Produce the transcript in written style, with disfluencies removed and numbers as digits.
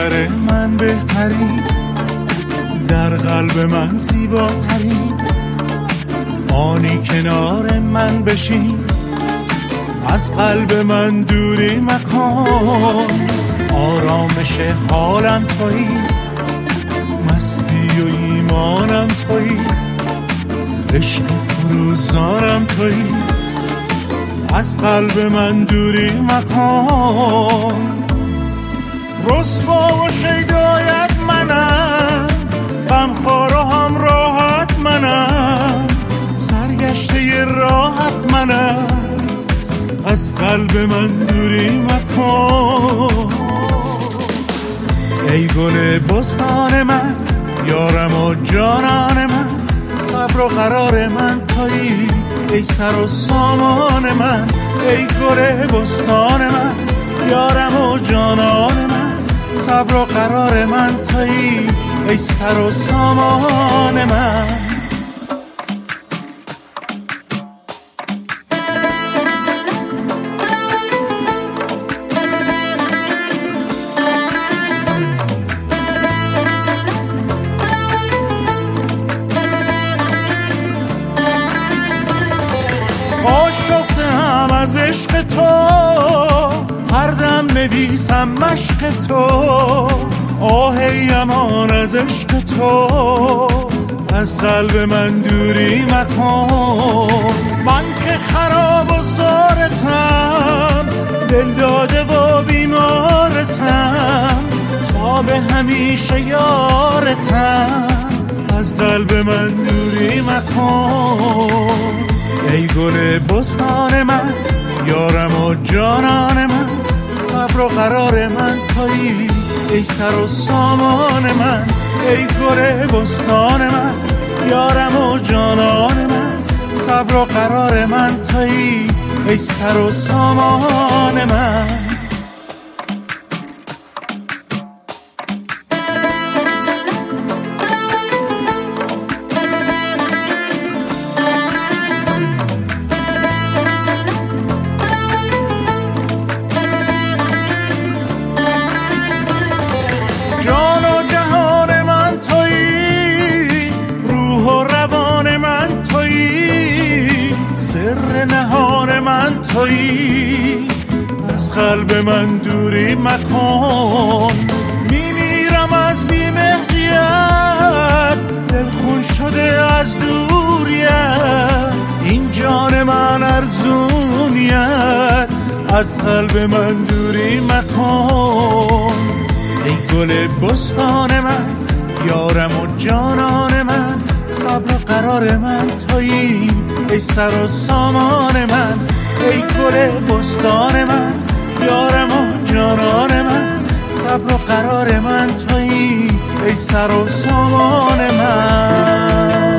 نظر من بهترین، در قلب من زیباترین، آنی کنار من بشین، از قلب من دوری مکن. آرامش حالم تویی، مستی و ایمانم تویی، عشق فروزانم تویی، از قلب من دوری مکن. رسوا و شیدایت منم، غمخوار و همراحت منم، سرگشته راحت منم، از قلب من دوری مکن. ای گل بستان من، یارم و جانان من، صبر و قرار من تویی، ای سر و سامان من. ای گل بستان من، یارم و جانان من، صبر و قرار من تویی، ای سر و سامان من. آشفتم از عشق تو، هر دم نویسم مشق تو، آهی امان از عشق تو، از قلب من دوری مکن. من که خراب و زارتم، دل داده و بیمارتم، تا به همیشه یارتم، از قلب من دوری مکن. ای گل بستان من، یارم و جانان من، صبر و قرار من تویی، ای سر و سامان من. ای گل بستان من، یارم و جانان من، صبر و قرار من تویی، ای سر و سامان من. جان و جهان من تویی، روح و روان من تویی، سر نهان من تویی، از قلب من دوری مکن. میمیرم از بی‌مهریت، دل خون شده از دوریت، این جان من ارزونیت، از قلب من دوری مکن. ای گل بستان من، یارم و جانان من، صبر و قرار من تویی، ای سر و سامان من. ای گل بستان من، یارم و جانان من، صبر و قرار من تویی، ای سر و سامان من.